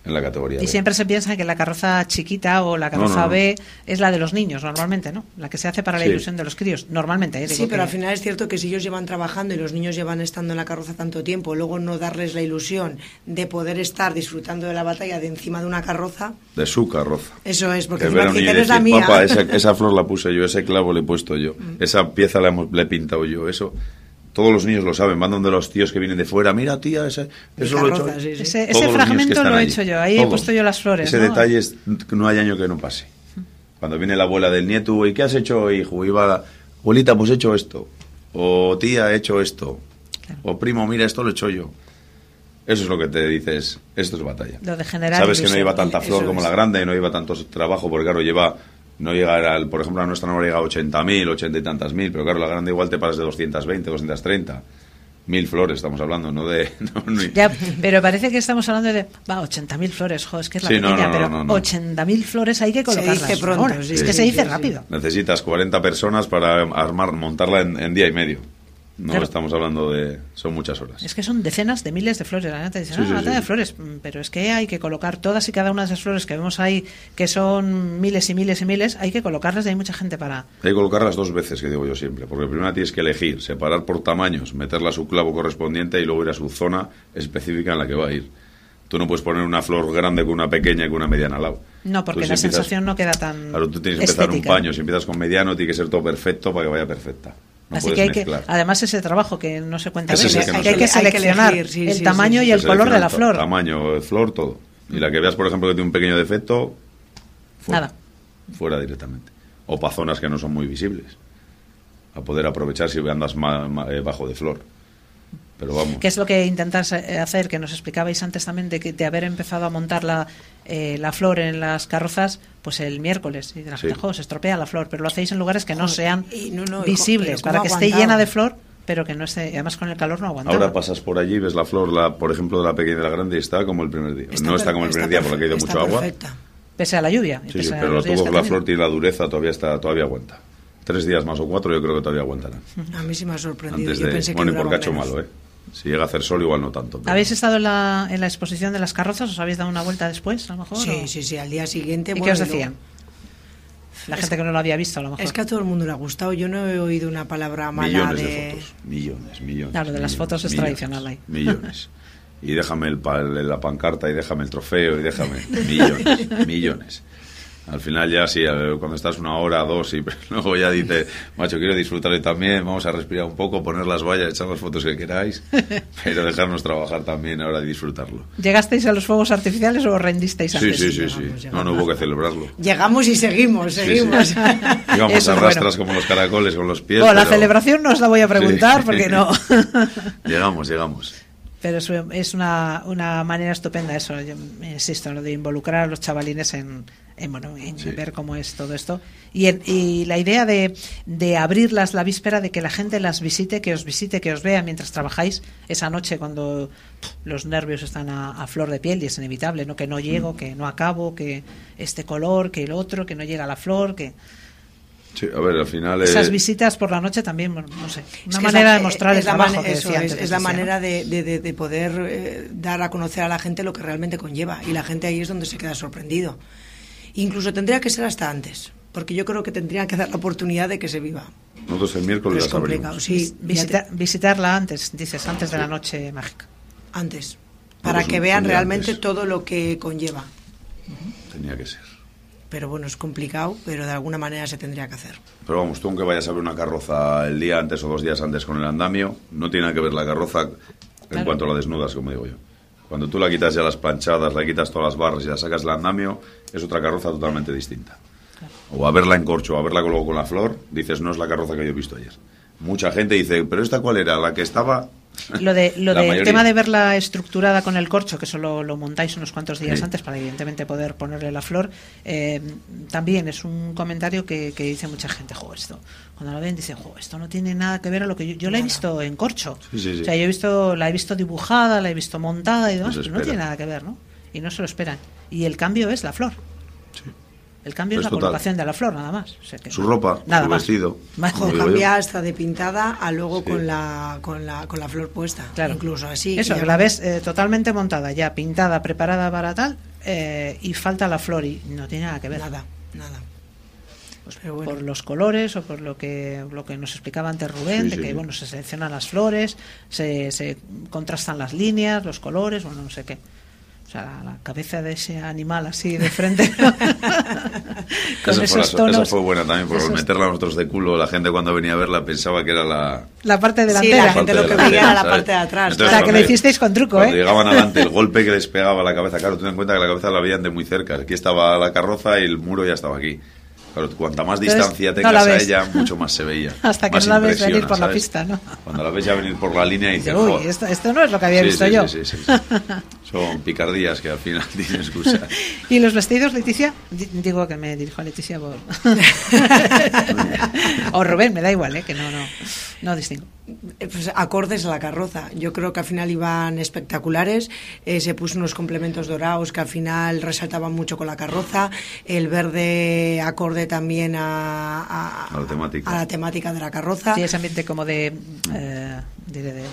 B: en la categoría
A: Y
B: B.
A: siempre se piensa que la carroza chiquita o la carroza
B: No, no, no.
A: B es la de los niños, normalmente, ¿no? La que se hace para la
B: Sí.
A: ilusión de los críos, normalmente. ¿eh? Digo
C: Sí, pero
A: que-
C: al final es cierto que si ellos llevan trabajando y los niños llevan estando en la carroza tanto tiempo, luego no darles la ilusión de poder estar disfrutando de la batalla de encima de una carroza,
B: De su carroza.
C: eso es, porque
B: Que
C: encima
B: ver a un
C: dicen,
B: niño y
C: es la
B: decir,
C: mía.
B: papá, esa, esa flor la puse yo, ese clavo le he puesto yo, esa pieza la, hemos, la he pintado yo, eso... Todos los niños lo saben, van donde los tíos que vienen de fuera, mira tía, ese,
C: Mi
B: eso lo he hecho.
C: carroza, sí, sí.
A: Ese,
B: Todos
A: ese
B: los niños que
A: fragmento
B: están
A: lo he
B: allí,
A: hecho yo, ahí he
B: todos.
A: puesto yo las flores.
B: Ese
A: ¿no?
B: detalle es que no hay año que no pase. Cuando viene la abuela del nieto, ¿y qué has hecho, hijo? Y va, abuelita, pues he hecho esto. O tía, he hecho esto.
A: Claro.
B: O primo, mira, esto lo he hecho yo. Eso es lo que te dices, esto es batalla.
A: Lo de generar
B: Sabes que no
A: ilusión.
B: lleva tanta
C: Eso
B: flor como
C: es.
B: la grande, no lleva tanto trabajo, porque claro, lleva, no llega al, por ejemplo, a nuestra no llega a ochenta mil, ochenta y tantas mil, pero claro, la grande igual te paras de doscientos veinte, doscientos treinta. Mil flores estamos hablando, no de... no, ni-
A: Ya, pero parece que estamos hablando de, va, ochenta mil flores, jo, es que es la
B: Sí, no,
A: pequeña,
B: no, no,
A: pero
B: no, no.
A: ochenta mil flores hay que colocarlas.
C: dice pronto,
A: ahora.
C: sí,
A: es que
C: sí,
A: se
C: sí,
A: dice
C: sí.
A: rápido.
B: Necesitas cuarenta personas para armar, montarla en, en día y medio. No
A: Claro.
B: estamos hablando de... Son muchas horas.
A: Es que son decenas de miles de flores. La gente dice,
B: Sí,
A: no,
B: sí,
A: batalla
B: sí.
A: de flores. Mm, Pero es que hay que colocar todas y cada una de esas flores que vemos ahí, que son miles y miles y miles, hay que colocarlas y hay mucha gente para...
B: Hay que colocarlas dos veces, que digo yo siempre, porque primero tienes que elegir, separar por tamaños, meterla a su clavo correspondiente y luego ir a su zona específica en la que va a ir. Tú no puedes poner una flor grande con una pequeña y con una mediana al lado.
A: No, porque
B: Tú, si
A: la
B: empiezas-
A: sensación no queda tan
B: Claro, tú tienes que empezar un
A: estética.
B: paño, si empiezas con mediano tiene que ser todo perfecto para que vaya perfecta. No
A: Así
B: puedes
A: que hay
B: mezclar.
A: que, además ese trabajo que no se cuenta
B: Ese
A: bien,
B: es el que
A: hay,
B: no
A: que
B: se
A: hay que
B: hace.
C: Hay que
A: seleccionar
C: elegir, sí,
A: el
C: sí,
A: tamaño
C: sí,
A: y
C: sí.
A: el
B: Se
A: color de la
B: selecciona
A: flor.
B: Tamaño, flor, todo. Y la que veas, por ejemplo, que tiene un pequeño defecto, fuera,
A: Nada.
B: fuera directamente. O para zonas que no son muy visibles. A poder aprovechar si andas ma- ma- eh, bajo de flor. Pero vamos.
A: ¿Qué es lo que intentas eh, hacer? Que nos explicabais antes también de, que, de haber empezado a montar la, eh, la flor en las carrozas pues el miércoles. Y de la
B: Sí.
A: gente, "Jo, se estropea la flor", pero lo hacéis en lugares que no
C: Joder,
A: sean
C: y no, no, hijo,
A: visibles,
C: pero
A: para
C: ¿cómo
A: que
C: ha
A: esté
C: aguantado?
A: llena de flor, pero que no esté, y además con el calor no aguanta.
B: Ahora pasas por allí, ves la flor, la, por ejemplo, de la pequeña y de la grande, y está como el primer día. no está
C: per-
B: como el primer día porque ha caído
C: está
B: mucho agua.
C: perfecta.
A: Pese a la lluvia. y
B: Sí,
A: pese a
B: pero
A: los días
B: tuvo
A: que
B: la
A: ha tenido.
B: flor tiene la dureza, todavía está, todavía aguanta. Tres días más o cuatro yo creo que todavía aguantarán.
C: A mí sí me ha sorprendido.
B: Antes
C: Yo
B: de,
C: pensé que
B: bueno, y por
C: duraba
B: cacho
C: menos.
B: malo, ¿eh? Si llega a hacer sol igual no tanto. pero-
A: ¿Habéis estado en la, en la exposición de las carrozas? ¿Os habéis dado una vuelta después, a lo mejor?
C: Sí,
A: o-
C: sí, sí, al día siguiente.
A: ¿Y qué
C: bueno,
A: os
C: y luego-
A: decían? La
C: Es-
A: gente que no lo había visto, a lo mejor.
C: Es que a todo el mundo le ha gustado. Yo no he oído una palabra mala
B: millones de...
C: de...
B: fotos, millones, millones.
A: Claro, de las
B: millones,
A: fotos es
B: millones,
A: tradicional ahí.
B: Millones. Y déjame el, pa- la pancarta y déjame el trofeo y déjame millones, millones. Al final ya sí, a ver, cuando estás una hora, dos y luego ya dices, macho, quiero disfrutar también, vamos a respirar un poco, poner las vallas, echar las fotos que queráis, pero dejarnos trabajar también ahora y disfrutarlo.
A: ¿Llegasteis a los fuegos artificiales o os rendisteis
B: Sí,
A: antes?
B: sí, sí,
C: llegamos,
B: sí. No,
C: llegamos.
B: no hubo que celebrarlo.
C: Llegamos y seguimos,
B: Sí, sí.
C: seguimos.
B: Íbamos
A: Eso
B: a
A: es
B: rastras
A: bueno.
B: como los caracoles con los pies.
A: Bueno, la
B: pero-
A: celebración no os la voy a preguntar
B: Sí.
A: porque no.
B: Llegamos, llegamos.
A: Pero es, es una, una manera estupenda eso, yo insisto, lo de involucrar a los chavalines en, en, bueno, en
B: Sí.
A: ver cómo es todo esto. Y, en- y la idea de, de abrirlas la víspera, de que la gente las visite, que os visite, que os vea mientras trabajáis esa noche cuando pff, los nervios están a, a flor de piel y es inevitable, ¿no? Que no llego, que no acabo, que este color, que el otro, que no llega la flor, que...
B: Sí, a ver, al final...
A: Esas
B: eh,
A: visitas por la noche también, bueno, no sé, una
C: Es que
A: manera
C: es la-
A: de mostrar
C: es
A: el
C: la
A: trabajo
C: mane-
A: que
C: eso
A: decía
C: es,
A: antes.
C: es la
A: Leticia, ¿no?
C: manera de, de- de- de poder eh, dar a conocer a la gente lo que realmente conlleva, y la gente ahí es donde se queda sorprendido. Incluso tendría que ser hasta antes, porque yo creo que tendría que dar la oportunidad de que se viva.
B: Nosotros el
C: Pero
B: miércoles
C: es
B: las
C: complicado,
B: abrimos.
C: sí,
A: Visita-
C: ya
A: visitarla antes, dices, antes de la noche mágica.
C: te- antes, para
B: pues
C: que
B: un-
C: vean
B: un día
C: realmente
B: antes.
C: todo lo que conlleva.
B: Tenía que ser.
C: Pero bueno, es complicado, pero de alguna manera se tendría que hacer.
B: Pero vamos, tú aunque vayas a ver una carroza el día antes o dos días antes con el andamio, no tiene nada que ver la carroza en
A: Claro.
B: cuanto la desnudas, como digo yo. Cuando tú la quitas ya las planchadas, la quitas todas las barras y la sacas el andamio, es otra carroza totalmente distinta. O a verla en corcho, o a verla luego con la flor, dices, no es la carroza que yo he visto ayer. Mucha gente dice, ¿pero esta cuál era? ¿La que estaba...?
A: Lo de lo
B: La
A: del
B: mayoría.
A: tema de verla estructurada con el corcho, que solo lo montáis unos cuantos días
B: Sí.
A: antes para evidentemente poder ponerle la flor, eh, también es un comentario que, que dice mucha gente, jo, esto, cuando lo ven dicen, jo, esto no tiene nada que ver a lo que yo, yo la he
C: Nada.
A: visto en corcho.
B: Sí, sí, sí.
A: O sea, yo he visto, la he visto dibujada, la he visto montada y demás,
B: No se
A: pero no tiene
B: espera.
A: nada que ver, ¿no? Y no se lo esperan. Y el cambio es la flor.
B: Sí.
A: El cambio
B: Es
A: es la
B: total.
A: colocación de la flor, nada más. O sea que
B: Su
A: no-
B: ropa,
A: nada
B: su
A: más.
B: vestido.
A: Más-
B: Como
C: O
B: digo yo.
C: cambia hasta de pintada a luego
B: Sí.
C: con, la, con, la, con la flor puesta.
A: Claro.
C: Incluso así.
A: Eso,
C: y
A: que
C: ya-
A: la ves eh, totalmente montada, ya pintada, preparada para tal, eh, y falta la flor y no tiene nada que ver.
C: Nada, nada.
A: Pues pero bueno. Por los colores o por lo que lo que nos explicaba antes Rubén, sí, de que sí. bueno, se seleccionan las flores, se, se contrastan las líneas, los colores, bueno, no sé qué. O sea, la, la cabeza de ese animal así de frente. Con
B: eso,
A: esos
B: fue,
A: tonos,
B: eso fue buena también, por
A: esos...
B: meterla a nosotros de culo. La gente cuando venía a verla pensaba que era la...
A: La parte delantera.
C: Sí, la gente lo que veía era la parte de atrás.
B: Entonces,
A: o sea, que lo hicisteis con truco,
B: cuando
A: ¿eh?
B: llegaban adelante, el golpe que les pegaba a la cabeza, claro, ten en cuenta que la cabeza la veían de muy cerca. Aquí estaba la carroza y el muro ya estaba aquí. Claro, cuanta más
A: Entonces,
B: distancia tengas
A: no
B: a ella, mucho más se veía.
A: Hasta que
B: más
A: no la ves venir por
B: ¿sabes?
A: la pista, ¿no?
B: Cuando la ves ya venir por la línea y dices,
A: uy, esto, esto no es lo que había
B: sí,
A: visto
B: sí,
A: yo.
B: Sí, sí, sí, sí. Son picardías que al final tienen excusa.
A: ¿Y los vestidos, Leticia? D- digo que me dirijo a Leticia por... o Rubén, me da igual, ¿eh? Que no, no, no distingo.
C: Pues acordes a la carroza. Yo creo que al final iban espectaculares. Eh, se puso unos complementos dorados que al final resaltaban mucho con la carroza. El verde acorde también a, a,
B: a, la, temática.
C: a la temática de la carroza.
A: Sí, ese ambiente como de... Eh, diré de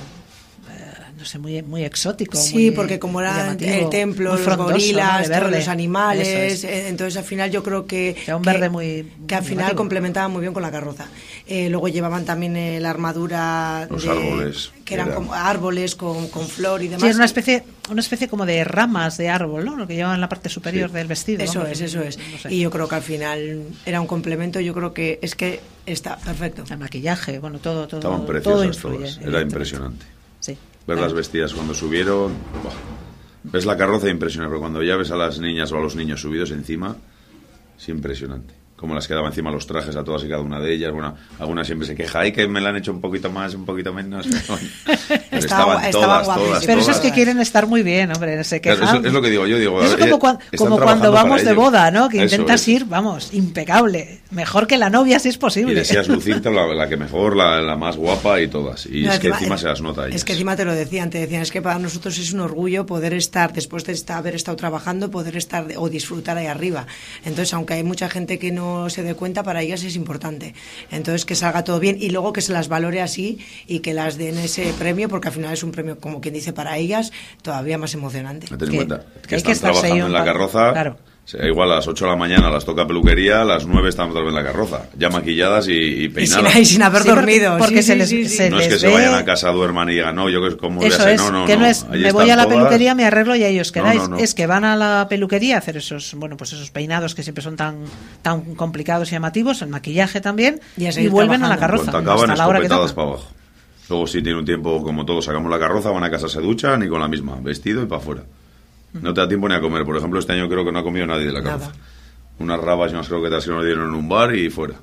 A: no sé, muy, muy exótico.
C: Sí,
A: muy
C: porque como era
A: llamativo,
C: el templo, los
A: frondoso,
C: gorilas,
A: ¿no?
C: todos los animales,
A: es.
C: entonces al final yo creo que...
A: O sea, un
C: que,
A: verde muy...
C: Que al final
A: llamativo.
C: complementaba muy bien con la carroza. Eh, luego llevaban también eh, la armadura...
B: Los
C: de,
B: árboles.
C: Que eran, eran como árboles con, con flor y demás.
A: Sí, era una especie, una especie como de ramas de árbol, ¿no? Lo que llevaban en la parte superior sí. del vestido.
C: Eso
A: ¿no?
C: es, eso es.
A: No sé.
C: Y yo creo que al final era un complemento, yo creo que es que está perfecto.
A: El maquillaje, bueno, todo, todo.
B: Estaban preciosas
A: todo influye,
B: todas, era impresionante.
A: Sí.
B: Ver
A: claro.
B: las vestidas cuando subieron, ¡buah! Ves la carroza e impresiona, pero cuando ya ves a las niñas o a los niños subidos encima, es impresionante. Como las quedaban encima los trajes a todas y cada una de ellas. Bueno, alguna siempre se queja, ay, que me la han hecho un poquito más, un poquito menos. Pero bueno, pero estaban, estaban todas, todas, todas.
A: Pero eso es que quieren estar muy bien, hombre, se quejan.
B: Claro, eso es lo que digo yo. Digo,
A: eso es como, cuan, como cuando vamos de boda, ¿no? Que
B: eso
A: intentas
B: es.
A: ir, vamos, impecable. Mejor que la novia, si es posible.
B: Y deseas lucirte la, la que mejor, la, la más guapa y todas. Y
C: no,
B: es que
C: encima,
B: encima se las nota a ellas.
C: Es que encima te lo decían, te decían, es que para nosotros es un orgullo poder estar, después de estar, haber estado trabajando, poder estar o disfrutar ahí arriba. Entonces, aunque hay mucha gente que no se dé cuenta, para ellas es importante. Entonces, que salga todo bien y luego que se las valore así y que las den ese premio, porque al final es un premio, como quien dice, para ellas, todavía más emocionante.
B: Ten en cuenta que,
A: que
B: están
A: que
B: trabajando en la carroza.
A: Claro.
B: O sea, igual a las ocho de la mañana las toca peluquería, a las nueve están otra vez en la carroza, ya maquilladas y, y peinadas.
C: Y sin, y sin haber
A: sí,
C: dormido.
A: Porque
C: sí,
A: se
C: sí,
A: les,
C: sí,
A: se
B: no
A: les
B: es que
A: ve...
B: se vayan a casa, duerman y digan, no, yo que como
A: Eso
B: voy a
A: es,
B: no, no,
A: que no,
B: no.
A: es,
B: Allí
A: me voy a la
B: todas...
A: peluquería, me arreglo y ahí os quedáis.
B: No, no, no.
A: Es que van a la peluquería a hacer esos, bueno, pues esos peinados que siempre son tan, tan complicados y llamativos, el maquillaje también,
C: y,
A: y vuelven a la carroza.
B: Cuando acaban
A: hasta la hora que
B: escopetadas para abajo. Luego si tiene un tiempo, como todos, sacamos la carroza, van a casa, se duchan y con la misma, vestido y para afuera. No te da tiempo ni a comer. Por ejemplo, este año creo que no ha comido nadie de la carroza. Nada. Unas rabas y unas croquetas que nos dieron en un bar y fuera.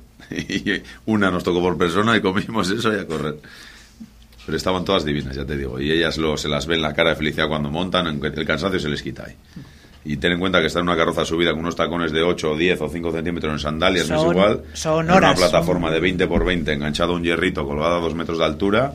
B: Y una nos tocó por persona y comimos eso y a correr. Pero estaban todas divinas, ya te digo. Y ellas lo, se las ven la cara de felicidad cuando montan, el cansancio se les quita ahí. Y ten en cuenta que está en una carroza subida con unos tacones de ocho, diez o cinco centímetros en sandalias, son, no es igual.
A: Son
B: en
A: horas.
B: una plataforma son... de veinte por veinte, enganchado a un hierrito, colgada a dos metros de altura,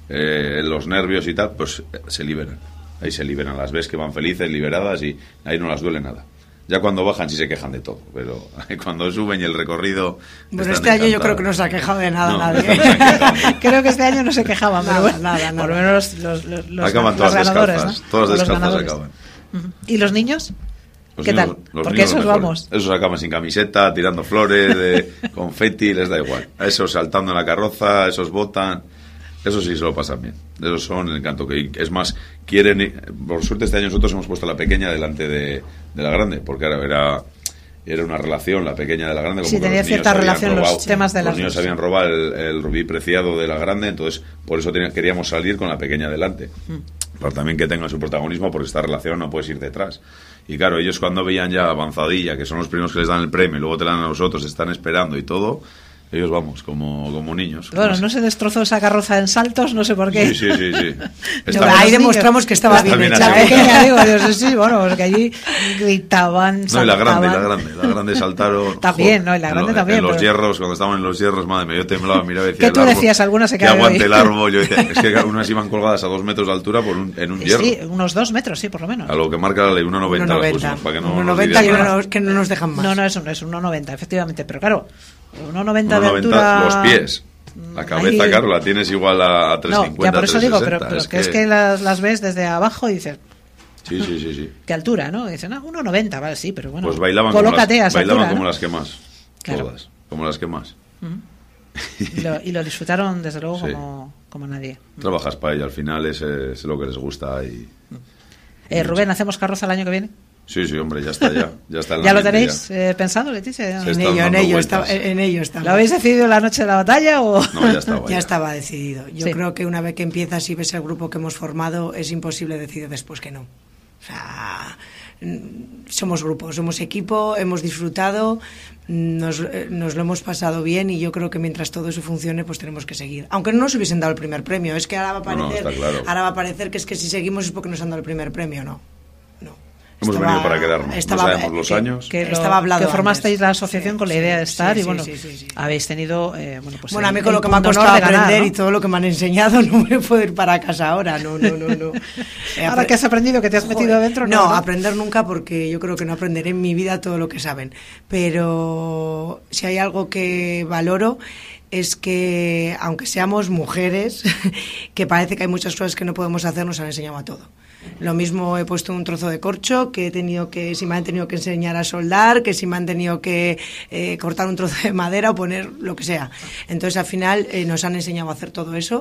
B: eh, los nervios y tal, pues se liberan. Ahí se liberan, las ves que van felices, liberadas y ahí no las duele nada. Ya cuando bajan sí se quejan de todo, pero cuando suben y el recorrido...
C: Bueno, este año yo creo que no se ha quejado de nada
B: no,
C: nadie.
B: No
A: creo que este año no se quejaban,
C: nada,
A: pero bueno,
C: nada, nada.
A: por lo menos los, los, los,
B: acaban
A: los
B: todas
A: ganadores,
B: descalzas,
A: ¿no?
B: todas descalzas
A: ganadores.
B: acaban.
A: Uh-huh. ¿Y los niños?
B: Los
A: ¿Qué
B: niños,
A: tal?
B: Los
A: Porque
B: niños
A: esos vamos.
B: Esos acaban sin camiseta, tirando flores, de confeti, les da igual. A esos saltando en la carroza, esos botan... Eso sí se lo pasan bien. Esos son el encanto. Que es más, quieren... Por suerte este año nosotros hemos puesto la pequeña delante de, de la grande, porque ahora era... Era una relación, la pequeña de la grande. Como
A: sí, tenía cierta relación robado, los temas de
B: las Los niños
A: dos.
B: habían robado el, el rubí preciado de la grande, entonces por eso tenía, queríamos salir con la pequeña delante. Mm. Para también que tenga su protagonismo, porque esta relación no puedes ir detrás. Y claro, ellos cuando veían ya avanzadilla, que son los primeros que les dan el premio, y luego te la dan a nosotros, están esperando y todo... Ellos vamos, como, como niños.
A: Bueno,
B: no,
A: no se destrozó esa carroza en saltos, no sé por qué.
B: Sí, sí, sí. sí.
C: No, ahí demostramos que estaba bien hecha.
A: La pequeña, digo, Dios, sí, bueno, porque allí gritaban, saltaban.
B: No, y la grande, la grande, la grande saltaron.
A: También, no, y la grande
B: en,
A: también.
B: En los
A: pero...
B: hierros, cuando estaban en los hierros, madre mía, yo temblaba, miraba y decía...
A: ¿Qué tú
B: árbol,
A: decías? Algunas se
B: que
A: caen
B: aguante
A: hoy.
B: el árbol. Yo decía, es que unas iban colgadas a dos metros de altura por un, en un hierro.
A: Sí, unos dos metros, sí, por lo menos.
B: A lo que marca la ley, uno noventa.
C: uno noventa,
B: para que no
C: uno noventa que, no, que no nos dejan más.
A: No, no, es un, es un uno noventa, efectivamente, pero claro... uno noventa
B: uno
A: de altura...
B: Los pies. La cabeza,
A: ahí...
B: claro, la tienes igual a, a tres cincuenta,
A: no, ya por eso digo, pero, pero
B: es
A: que es que las, las ves desde abajo y dices...
B: Sí, sí, sí, sí.
A: ¿Qué altura, no? Dicen, ah, uno noventa, vale, sí, pero bueno.
B: Pues bailaban
A: colócate
B: como las,
A: a esa
B: bailaban
A: altura,
B: como
A: ¿no?
B: las que más.
A: Claro.
B: Todas, como las que más.
A: Uh-huh. y, lo, y lo disfrutaron, desde luego,
B: Sí.
A: como, como nadie.
B: Trabajas para ello, al final es, es lo que les gusta. Y...
A: Eh, Rubén, ¿hacemos carroza el año que viene?
B: Sí, sí, hombre, ya está ya. ¿Ya, está en la
A: ¿Ya lo
B: mente
A: tenéis
B: ya.
A: eh, pensado, Leticia?
B: Se
C: En
B: están
C: ello, en
B: dando
C: ello,
B: vueltas.
C: está, en ello estamos.
A: ¿Lo habéis decidido la noche de la batalla o...?
B: No, ya estaba.
C: Ya
B: ya.
C: estaba decidido. Yo
A: Sí.
C: creo que una vez que empiezas y ves el grupo que hemos formado, es imposible decidir después que no. O sea, mm, somos grupo, somos equipo, hemos disfrutado, nos, eh, nos lo hemos pasado bien y yo creo que mientras todo eso funcione, pues tenemos que seguir. Aunque no nos hubiesen dado el primer premio, es que ahora va a
B: No, no,
C: parecer,
B: está claro.
C: ahora va a parecer que es que si seguimos es porque nos han dado el primer premio, no. No.
B: Hemos
C: Estaba-
B: venido para quedarnos.
C: estaba-
B: no sabemos los
C: que-
B: años.
A: Que, lo-
C: Estaba hablado
A: que formasteis
C: antes.
A: la asociación
C: Sí,
A: con la
C: sí,
A: idea de estar
C: sí,
A: y bueno,
C: sí, sí, sí, sí.
A: habéis tenido eh, bueno, pues
C: Bueno, a
A: el-
C: mí con
A: el
C: lo que me ha
A: punto
C: costado
A: honor de ganar,
C: aprender
A: ¿no?
C: y todo lo que me han enseñado, no me puedo ir para casa ahora. No, no, no, no. Eh,
A: Ahora
C: apre-
A: que has aprendido, que te has metido
C: Joder,
A: adentro,
C: no,
A: no, ¿no?
C: aprender nunca porque yo creo que no aprenderé en mi vida todo lo que saben. Pero si hay algo que valoro es que, aunque seamos mujeres, que parece que hay muchas cosas que no podemos hacer, nos han enseñado a todo. Lo mismo he puesto un trozo de corcho, que he tenido que, si me han tenido que enseñar a soldar, que si me han tenido que eh, cortar un trozo de madera o poner lo que sea. Entonces, al final, eh, nos han enseñado a hacer todo eso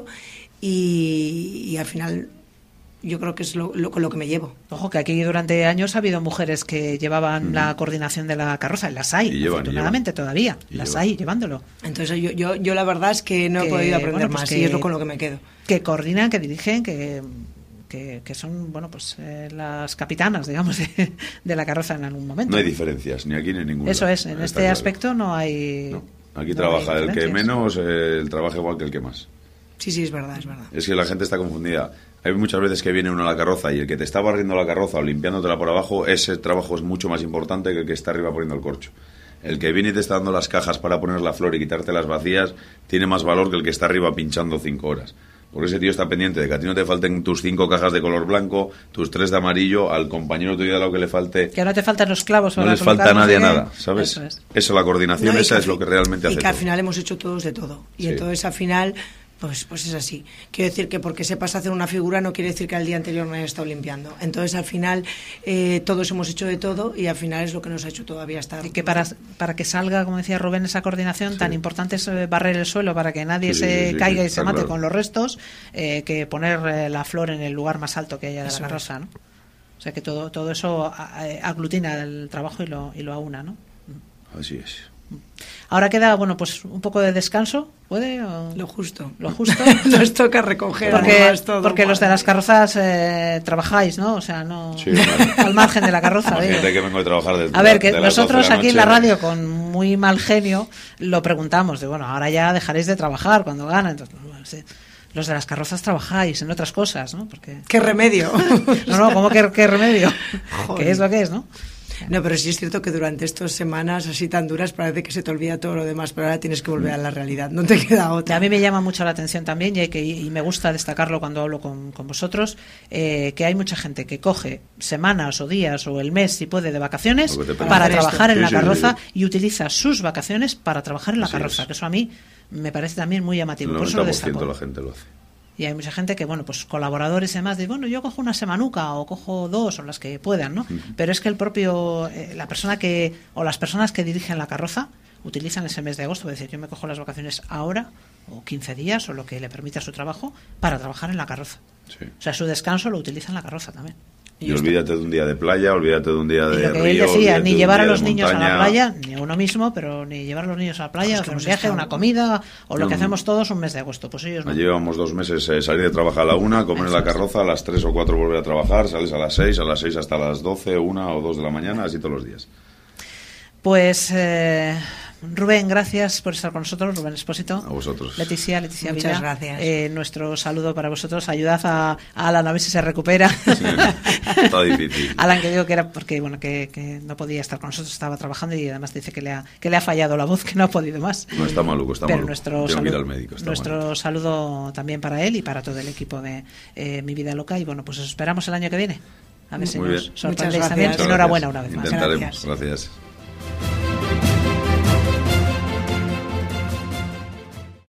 C: y, y al final yo creo que es lo, lo, con lo que me llevo.
A: Ojo, que aquí durante años ha habido mujeres que llevaban mm. la coordinación de la carroza, las hay,
B: y llevan,
A: afortunadamente
B: y llevan.
A: todavía,
B: y
A: las
B: llevan.
A: hay llevándolo.
C: Entonces yo, yo, yo la verdad es que no
A: que,
C: he podido aprender
A: bueno, pues
C: más
A: que,
C: y es lo con lo que me quedo.
A: Que coordinan, que dirigen, que... Que, que son, bueno, pues eh, las capitanas, digamos, de, de la carroza en algún momento.
B: No hay diferencias, ni aquí ni en ningún
A: Eso
B: lado.
A: es, en
B: Está
A: este
B: claro.
A: aspecto no hay...
B: No. Aquí
A: no
B: trabaja
A: hay
B: el que
A: diferencias.
B: menos, eh, el trabaja igual que el que más.
C: Sí, sí, es verdad, es verdad.
B: Es que la gente está confundida. Hay muchas veces que viene uno a la carroza y el que te está barriendo la carroza o limpiándotela por abajo, ese trabajo es mucho más importante que el que está arriba poniendo el corcho. El que viene y te está dando las cajas para poner la flor y quitarte las vacías tiene más valor que el que está arriba pinchando cinco horas. Porque ese tío está pendiente de que a ti no te falten tus cinco cajas de color blanco, tus tres de amarillo, al compañero tuyo de lado que le falte...
A: Que no te faltan los clavos.
B: No
A: para
B: les falta a
A: colocar,
B: nadie
A: no sé qué.
B: nada, ¿sabes?
A: Eso es.
B: Eso, la coordinación,
C: No, y
B: esa
C: que
B: es
C: al
B: lo que
C: fi-
B: realmente
C: y
B: hace
C: que al
B: todo.
C: final hemos hecho todos de todo. Y
B: Sí.
C: entonces al final, pues, pues es así. Quiero decir que porque sepas hacer una figura no quiere decir que al día anterior no hayas estado limpiando. Entonces al final eh, todos hemos hecho de todo y al final es lo que nos ha hecho todavía estar.
A: Y que para, para que salga, como decía Rubén, esa coordinación
B: Sí.
A: tan importante es eh, barrer el suelo para que nadie
B: Sí,
A: se
B: sí, sí,
A: caiga
B: sí,
A: y se
B: está
A: mate
B: claro.
A: con los restos, eh, que poner eh, la flor en el lugar más alto que haya de
C: Eso
A: la
C: es.
A: carroza, ¿no? O sea que todo todo eso a- a- aglutina el trabajo y lo, y lo aúna, ¿no?
B: Así es.
A: Ahora queda, bueno, pues un poco de descanso, ¿puede? O-
C: Lo justo.
A: Lo justo.
C: Nos toca recoger
A: Porque,
C: además todo.
A: porque los de las carrozas eh, trabajáis, ¿no? O sea, no
B: Sí, claro.
A: al margen de la carroza.
B: Imagínate
A: digo.
B: que vengo de trabajar desde
A: A ver,
B: la-
A: que
B: de las doce de
A: nosotros
B: la
A: aquí en la
B: noche.
A: radio, con muy mal genio, lo preguntamos. De bueno, ahora ya dejaréis de trabajar cuando ganan. Entonces, bueno, sí, los de las carrozas trabajáis en otras cosas, ¿no? Porque
C: ¡Qué remedio!
A: no, no, ¿cómo que qué remedio?
C: Joder.
A: ¿Qué es lo que es, no?
C: No, pero sí es cierto que durante estas semanas así tan duras parece que se te olvida todo lo demás, pero ahora tienes que volver a la realidad, no te queda
A: Y
C: otra.
A: a mí me llama mucho la atención también, y, hay que, y me gusta destacarlo cuando hablo con, con vosotros, eh, que hay mucha gente que coge semanas o días o el mes, si puede, de vacaciones
B: Lo que te
A: para
B: permite.
A: trabajar en
B: Sí,
A: la
B: sí,
A: carroza
B: sí.
A: y utiliza sus vacaciones para trabajar en la
B: Así
A: carroza,
B: es.
A: que eso a mí me parece también muy llamativo.
B: El
A: Por eso lo
B: noventa por ciento
A: destaco.
B: de la gente lo hace.
A: Y hay mucha gente que, bueno, pues colaboradores y demás, de bueno, yo cojo una semanuca o cojo dos o las que puedan, ¿no?
B: Uh-huh.
A: Pero es que el propio, eh, la persona que, o las personas que dirigen la carroza utilizan ese mes de agosto, es decir, yo me cojo las vacaciones ahora, o quince días, o lo que le permita su trabajo, para trabajar en la carroza.
B: Sí.
A: O sea, su descanso lo utiliza en la carroza también.
B: Y olvídate de un día de playa, olvídate de un día
A: Y
B: de
A: lo que
B: río,
A: él decía,
B: olvídate
A: ni
B: de un
A: llevar a
B: día
A: los
B: de
A: niños a la
B: montaña.
A: playa, ni a uno mismo, pero ni llevar a los niños a la playa,
C: Pues
A: o
C: que
A: un
C: hemos
A: viaje,
C: estado-
A: una comida, o lo
B: No,
A: que
B: no.
A: hacemos todos un mes de agosto. Pues ellos no.
B: Allí llevamos dos meses, eh, salir de trabajar a la una, comer en la carroza, a las tres o cuatro volver a trabajar, sales a las seis, a las seis hasta las doce, una o dos de la mañana, así todos los días.
A: Pues eh, Rubén, gracias por estar con nosotros, Rubén Expósito.
B: A vosotros.
A: Leticia, Leticia
C: Muchas
A: Villa.
C: gracias.
A: Eh, nuestro saludo para vosotros. Ayudad a, a Alan a ver si se recupera.
B: Sí, está difícil.
A: Alan, que digo que era porque bueno que, que no podía estar con nosotros, estaba trabajando y además dice que le ha, que le ha fallado la voz, que no ha podido más.
B: No, está maluco, está
A: Pero
B: maluco.
A: nuestro,
B: Tengo que ir
A: saludo,
B: al médico, está
A: nuestro
B: maluco.
A: saludo también para él y para todo el equipo de eh, Mi Vida Loca. Y bueno, pues os esperamos el año que viene. A ver si
B: Muy
A: nos
B: bien.
A: sorprendéis
C: Muchas
A: también.
C: gracias.
A: Enhorabuena una vez más.
B: Intentaremos.
C: Gracias.
B: Gracias.